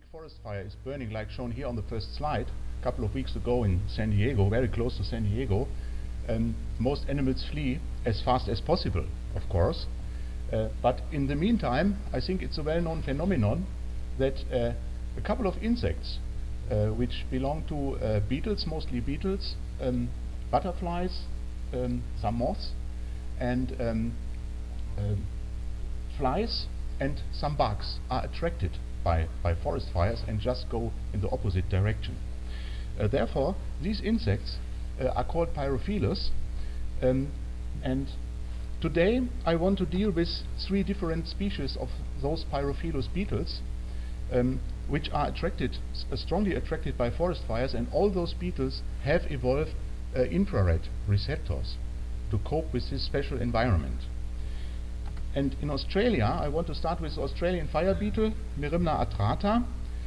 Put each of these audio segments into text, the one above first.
forest fire is burning, like shown here on the first slide, a couple of weeks ago in San Diego, very close to San Diego, most animals flee as fast as possible, of course. But in the meantime, I think it's a well-known phenomenon that a couple of insects, which belong to beetles, mostly beetles, butterflies, some moths, and flies and some bugs are attracted by forest fires and just go in the opposite direction. Therefore, these insects are called pyrophilous, and today I want to deal with 3 different species of those pyrophilous beetles, which are strongly attracted by forest fires, and all those beetles have evolved infrared receptors to cope with this special environment. And in Australia, I want to start with the Australian fire beetle, Merimna atrata.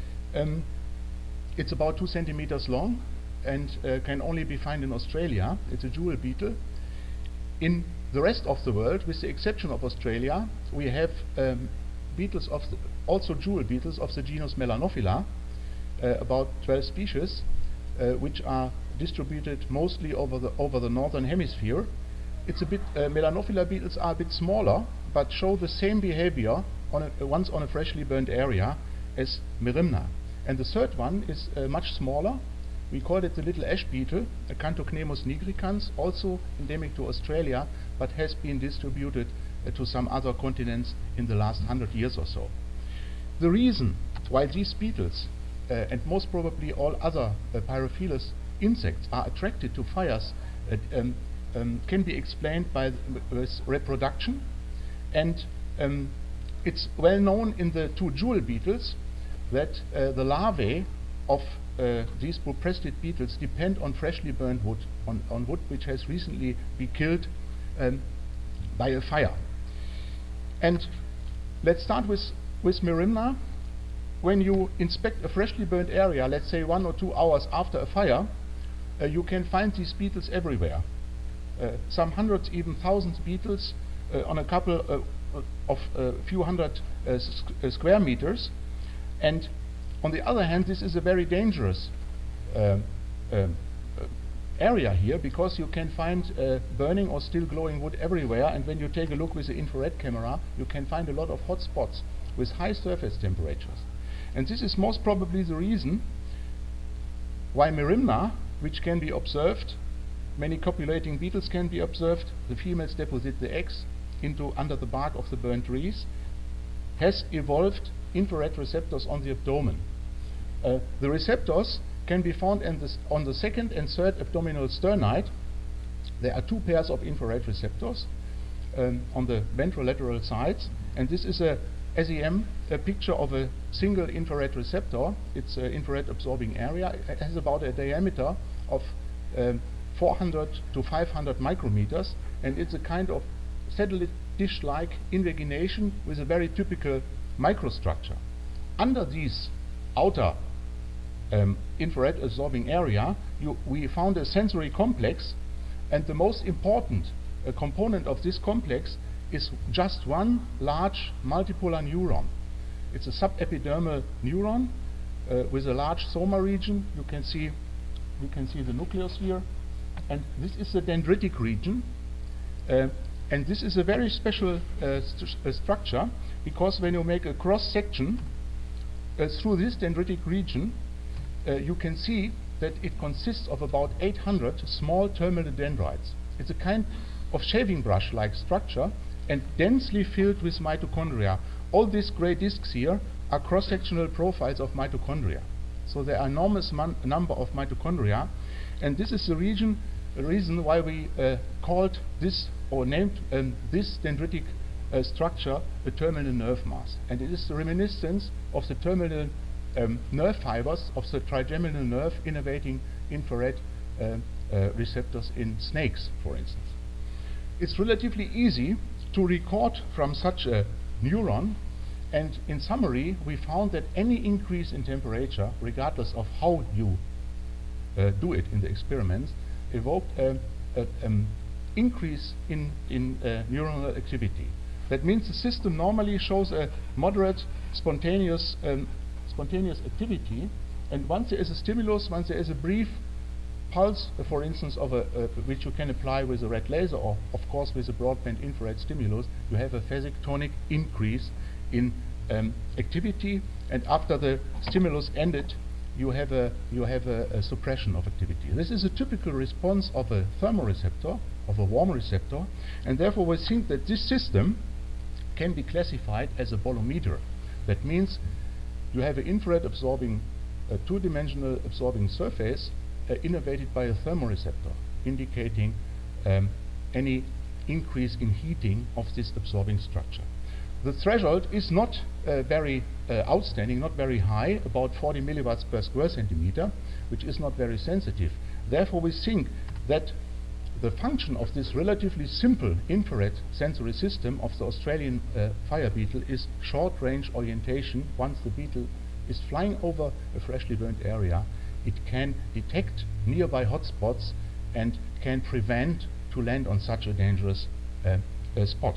It's about 2 centimeters long and can only be found in Australia. It's a jewel beetle. In the rest of the world, with the exception of Australia, we have beetles also jewel beetles of the genus Melanophila, about 12 species, which are distributed mostly over the northern hemisphere. It's a bit Melanophila beetles are a bit smaller, but show the same behavior once on a freshly burned area as Merimna. And the third one is much smaller. We call it the little ash beetle, Acanthocnemus nigricans, also endemic to Australia, but has been distributed to some other continents in the last 100 years or so. The reason why these beetles, and most probably all other pyrophilous insects, are attracted to fires can be explained by with reproduction, and it's well known in the 2 jewel beetles that the larvae of these buprestid beetles depend on freshly burned wood, on wood which has recently been killed by a fire. And let's start with Merimna. When you inspect a freshly burned area, let's say 1 or 2 hours after a fire, you can find these beetles everywhere. Some hundreds, even thousands beetles on a couple of few hundred square meters. And on the other hand, this is a very dangerous area here, because you can find burning or still glowing wood everywhere, and when you take a look with the infrared camera, you can find a lot of hot spots with high surface temperatures. And this is most probably the reason why Merimna, which can be observed, many copulating beetles can be observed, the females deposit the eggs under the bark of the burnt trees, has evolved infrared receptors on the abdomen. The receptors can be found on the 2nd and 3rd abdominal sternite. There are 2 pairs of infrared receptors on the ventrolateral sides, and this is a SEM, a picture of a single infrared receptor. It's an infrared absorbing area. It has about a diameter of 400 to 500 micrometers, and it's a kind of satellite dish-like invagination with a very typical microstructure. Under this outer infrared absorbing area, we found a sensory complex, and the most important component of this complex is just one large multipolar neuron. It's a subepidermal neuron with a large soma region. You can see the nucleus here, and this is the dendritic region, and this is a very special structure, because when you make a cross section through this dendritic region, you can see that it consists of about 800 small terminal dendrites. It's a kind of shaving brush-like structure and densely filled with mitochondria. All these gray discs here are cross-sectional profiles of mitochondria. So there are enormous number of mitochondria, and this is the reason why we called this, or named this dendritic structure, a terminal nerve mass. And it is the reminiscence of the terminal nerve fibers of the trigeminal nerve innervating infrared receptors in snakes, for instance. It's relatively easy to record from such a neuron, and in summary, we found that any increase in temperature, regardless of how you do it in the experiments, evoked an increase in neuronal activity. That means the system normally shows a moderate spontaneous spontaneous activity, and once there is a stimulus, once there is a brief pulse, for instance, of which you can apply with a red laser or, of course, with a broadband infrared stimulus, you have a phasic tonic increase in activity, and after the stimulus ended, you have a suppression of activity. This is a typical response of a thermoreceptor, of a warm receptor, and therefore we think that this system can be classified as a bolometer. That means you have an infrared absorbing, a two-dimensional absorbing surface innervated by a thermoreceptor, indicating any increase in heating of this absorbing structure. The threshold is not very outstanding, not very high, about 40 milliwatts per square centimeter, which is not very sensitive. Therefore, we think that the function of this relatively simple infrared sensory system of the Australian fire beetle is short-range orientation. Once the beetle is flying over a freshly burnt area, it can detect nearby hotspots and can prevent to land on such a dangerous spot.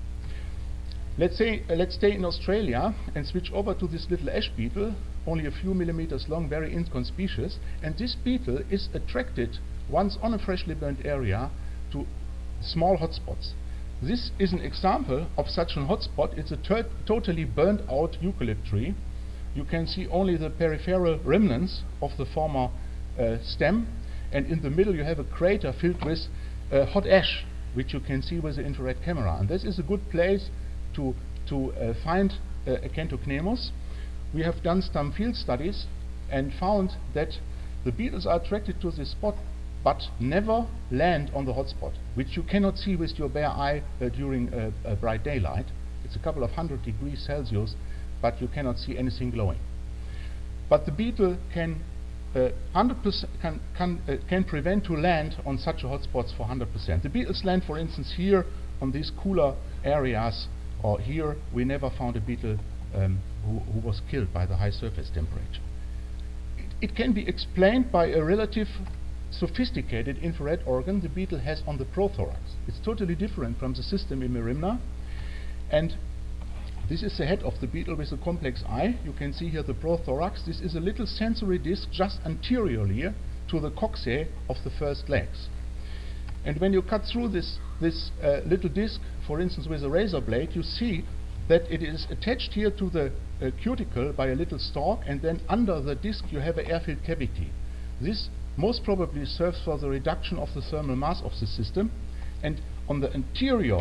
Let's stay in Australia and switch over to this little ash beetle, only a few millimeters long, very inconspicuous, and this beetle is attracted once on a freshly burnt area to small hotspots. This is an example of such a hotspot. It's a totally burnt out eucalypt tree. You can see only the peripheral remnants of the former stem, and in the middle you have a crater filled with hot ash, which you can see with the infrared camera. And this is a good place to find Acanthocnemus. We have done some field studies and found that the beetles are attracted to this spot but never land on the hotspot, which you cannot see with your bare eye during bright daylight. It's a couple of 100 degrees Celsius, but you cannot see anything glowing. But the beetle can 100% can prevent to land on such a hotspots for 100%. The beetles land, for instance, here on these cooler areas, or here we never found a beetle who was killed by the high surface temperature. It can be explained by a relative sophisticated infrared organ the beetle has on the prothorax. It's totally different from the system in Merimna, and this is the head of the beetle with a complex eye. You can see here the prothorax. This is a little sensory disc just anteriorly to the coccyx of the first legs. And when you cut through this little disc, for instance with a razor blade, you see that it is attached here to the cuticle by a little stalk, and then under the disc you have an air-filled cavity. This most probably serves for the reduction of the thermal mass of the system, and on the anterior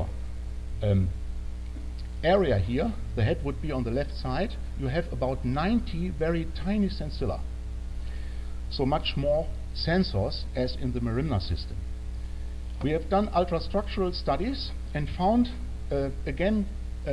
area here, the head would be on the left side, you have about 90 very tiny sensilla. So much more sensors as in the Merimna system. We have done ultrastructural studies and found again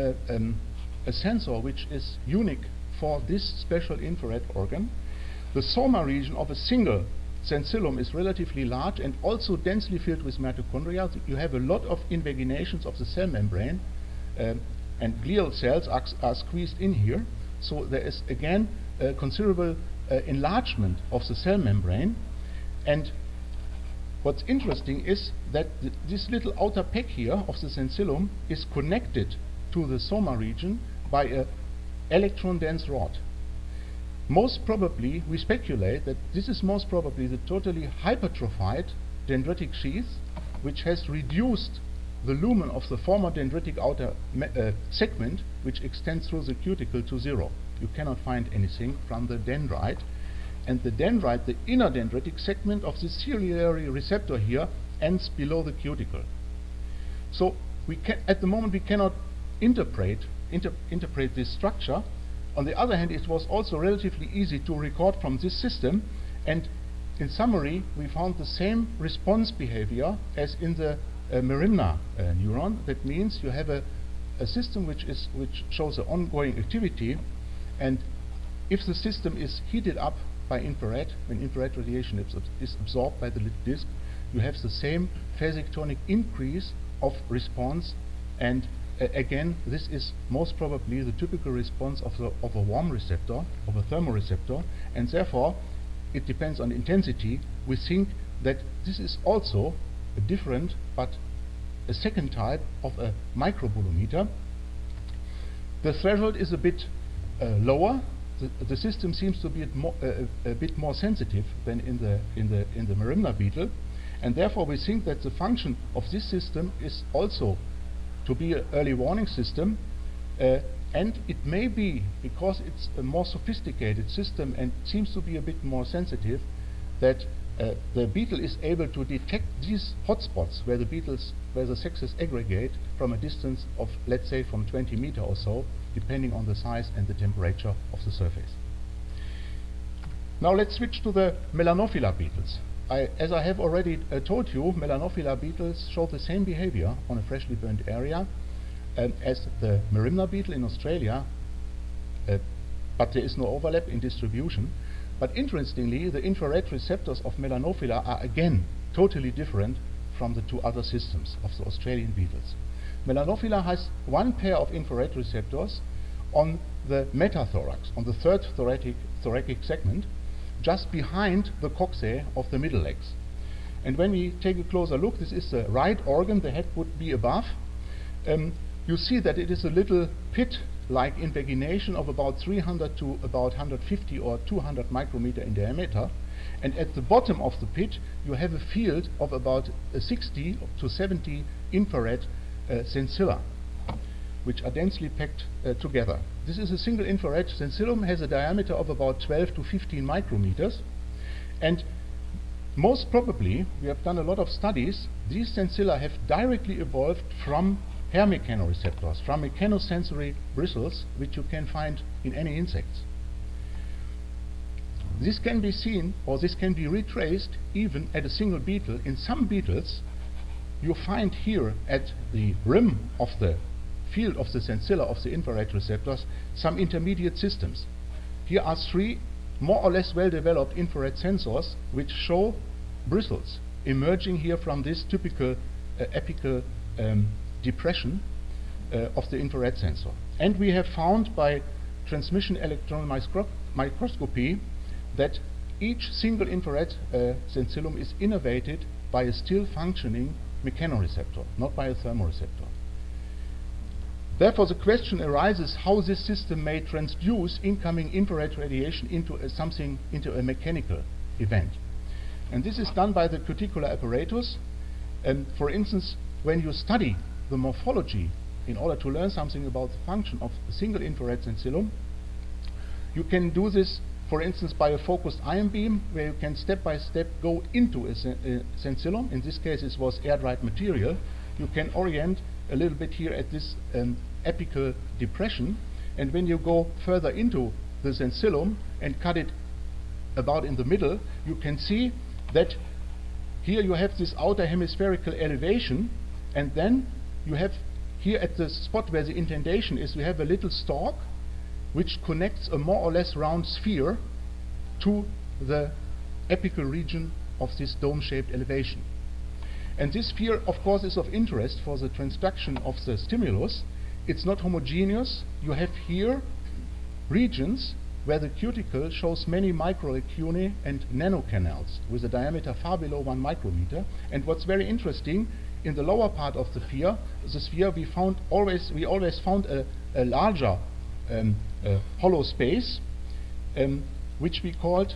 a sensor which is unique for this special infrared organ. The soma region of a single sensillum is relatively large and also densely filled with mitochondria. You have a lot of invaginations of the cell membrane, and glial cells are squeezed in here. So there is again a considerable enlargement of the cell membrane. And what's interesting is that this little outer peck here of the sensillum is connected to the soma region by an electron-dense rod. Most probably, we speculate that this is most probably the totally hypertrophied dendritic sheath, which has reduced the lumen of the former dendritic outer segment, which extends through the cuticle, to zero. You cannot find anything from the dendrite. And the dendrite, the inner dendritic segment of the ciliary receptor here, ends below the cuticle. So at the moment we cannot interpret this structure. On the other hand, it was also relatively easy to record from this system, and in summary we found the same response behavior as in the Merimna neuron. That means you have a system which shows an ongoing activity, and if the system is heated up by infrared, when infrared radiation is absorbed by the little disc, you have the same phasic tonic increase of response, and again this is most probably the typical response of a warm receptor, of a thermoreceptor, and therefore it depends on intensity. We think that this is also a different but a second type of a microbolometer. The threshold is a bit lower the system seems to be a bit more sensitive than in the Merimna beetle, and therefore we think that the function of this system is also to be an early warning system, and it may be, because it's a more sophisticated system and seems to be a bit more sensitive, that the beetle is able to detect these hotspots where the sexes aggregate from a distance of, let's say, from 20 meters or so, depending on the size and the temperature of the surface. Now let's switch to the Melanophila beetles. As I have already told you, Melanophila beetles show the same behavior on a freshly burnt area as the Merimna beetle in Australia, but there is no overlap in distribution. But interestingly, the infrared receptors of Melanophila are again totally different from the two other systems of the Australian beetles. Melanophila has one pair of infrared receptors on the metathorax, on the third thoracic segment, just behind the coccyx of the middle legs. And when we take a closer look, this is the right organ, the head would be above. You see that it is a little pit-like invagination of about 300 to about 150 or 200 micrometer in diameter. And at the bottom of the pit, you have a field of about 60 to 70 infrared sensilla, which are densely packed together. This is a single infrared sensillum, has a diameter of about 12 to 15 micrometers, and most probably, we have done a lot of studies, these sensilla have directly evolved from hair mechanoreceptors, from mechanosensory bristles, which you can find in any insects. This can be seen, or this can be retraced even at a single beetle. In some beetles, you find here at the rim of the field of the sensilla of the infrared receptors some intermediate systems. Here are three more or less well-developed infrared sensors which show bristles emerging here from this typical apical depression of the infrared sensor. And we have found by transmission electron microscopy that each single infrared sensillum is innervated by a still functioning mechanoreceptor, not by a thermoreceptor. Therefore, the question arises how this system may transduce incoming infrared radiation into a mechanical event. And this is done by the cuticular apparatus. And for instance, when you study the morphology in order to learn something about the function of a single infrared sensillum, you can do this, for instance, by a focused ion beam, where you can step by step go into a sensillum. In this case, it was air-dried material. You can orient a little bit here at this apical depression, and when you go further into the sensillum and cut it about in the middle, you can see that here you have this outer hemispherical elevation, and then you have here at the spot where the indentation is, you have a little stalk which connects a more or less round sphere to the apical region of this dome-shaped elevation. And this sphere, of course, is of interest for the transduction of the stimulus. It's not homogeneous. You have here regions where the cuticle shows many microlacunae and nanocanals with a diameter far below 1 micrometer. And what's very interesting, in the lower part of the sphere, we always found a larger hollow space, which we called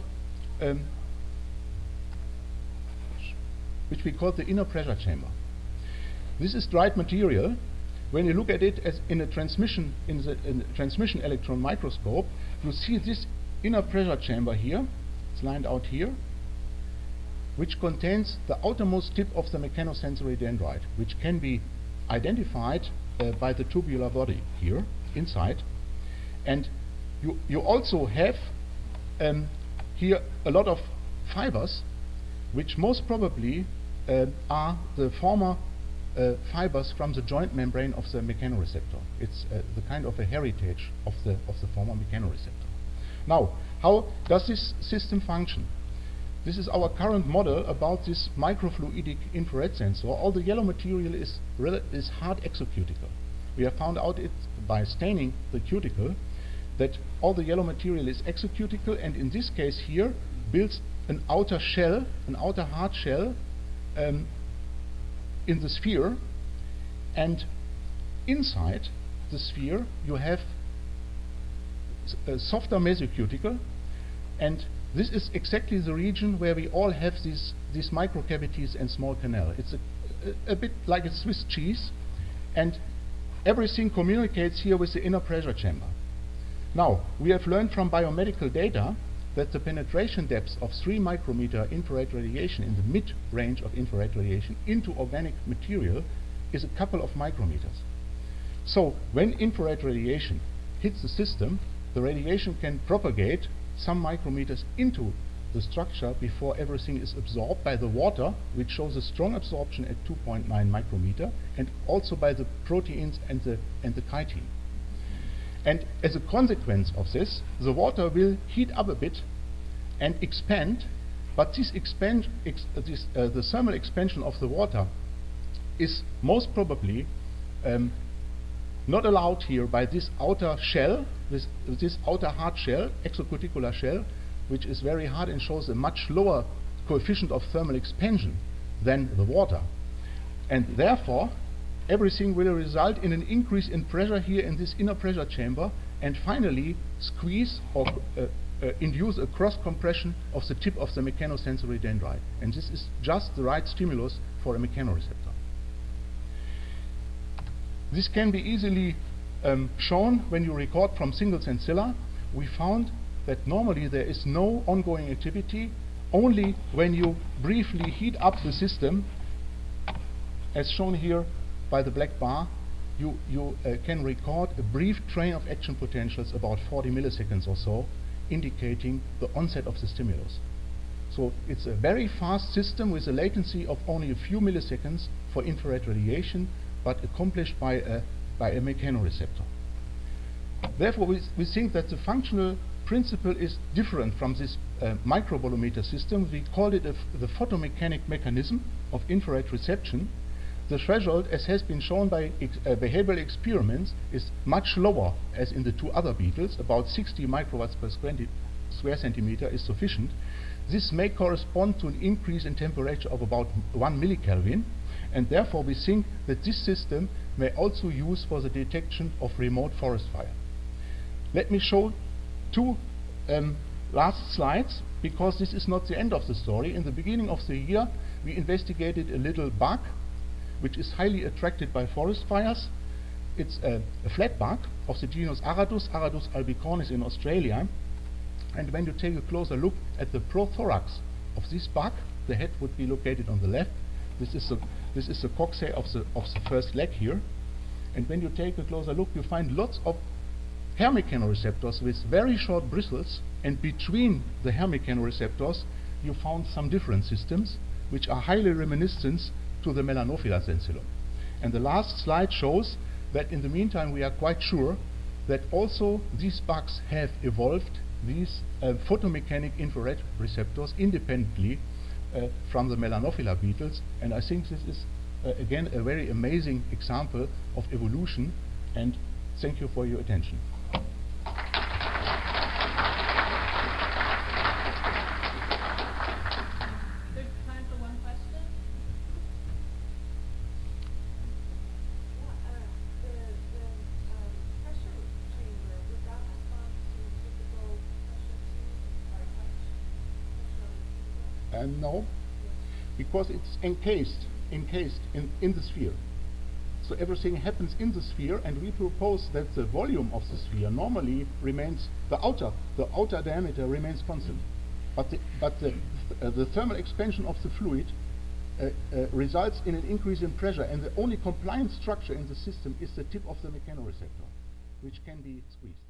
the inner pressure chamber. This is dried material. When you look at it as in a transmission electron microscope, you see this inner pressure chamber here. It's lined out here, which contains the outermost tip of the mechanosensory dendrite, which can be identified by the tubular body here inside. And you also have here a lot of fibers, which most probably are the former fibers from the joint membrane of the mechanoreceptor. It's the kind of a heritage of the former mechanoreceptor. Now, how does this system function? This is our current model about this microfluidic infrared sensor. All the yellow material is hard exocuticle. We have found out it by staining the cuticle that all the yellow material is exocuticle, and in this case here builds an outer shell, an outer hard shell in the sphere, and inside the sphere you have softer mesocuticle, and this is exactly the region where we all have these microcavities and small canal. It's a bit like a Swiss cheese, and everything communicates here with the inner pressure chamber. Now, we have learned from biomedical data that the penetration depth of 3 micrometer infrared radiation in the mid-range of infrared radiation into organic material is a couple of micrometers. So, when infrared radiation hits the system, the radiation can propagate some micrometers into the structure before everything is absorbed by the water, which shows a strong absorption at 2.9 micrometer, and also by the proteins and the chitin. And as a consequence of this, the water will heat up a bit and expand, but this the thermal expansion of the water is most probably not allowed here by this outer shell, this outer hard shell, exocuticular shell, which is very hard and shows a much lower coefficient of thermal expansion than the water. And therefore, everything will result in an increase in pressure here in this inner pressure chamber, and finally squeeze or induce a cross compression of the tip of the mechanosensory dendrite. And this is just the right stimulus for a mechanoreceptor. This can be easily shown when you record from single sensilla. We found that normally there is no ongoing activity, only when you briefly heat up the system, as shown here by the black bar, you can record a brief train of action potentials, about 40 milliseconds or so, indicating the onset of the stimulus. So it's a very fast system with a latency of only a few milliseconds for infrared radiation, but accomplished by a mechanoreceptor. Therefore, we think that the functional principle is different from this microbolometer system. We called it the photomechanic mechanism of infrared reception. The threshold, as has been shown by behavioral experiments, is much lower as in the 2 other beetles. About 60 microwatts per square centimeter is sufficient. This may correspond to an increase in temperature of about 1 millikelvin, and therefore we think that this system may also use for the detection of remote forest fire. Let me show 2 last slides, because this is not the end of the story. In the beginning of the year, we investigated a little bug which is highly attracted by forest fires. It's a flat bug of the genus Aradus albicornis in Australia. And when you take a closer look at the prothorax of this bug, the head would be located on the left. This is the coxae of the first leg here. And when you take a closer look, you find lots of hair mechanoreceptors with very short bristles, and between the hair mechanoreceptors you found some different systems which are highly reminiscent to the Melanophila sensillum. And the last slide shows that in the meantime we are quite sure that also these bugs have evolved these photomechanic infrared receptors independently from the Melanophila beetles, and I think this is again a very amazing example of evolution, and thank you for your attention. No, because it's encased in the sphere. So everything happens in the sphere, and we propose that the volume of the sphere normally remains, the outer diameter remains constant, but the thermal expansion of the fluid results in an increase in pressure, and the only compliant structure in the system is the tip of the mechanoreceptor, which can be squeezed.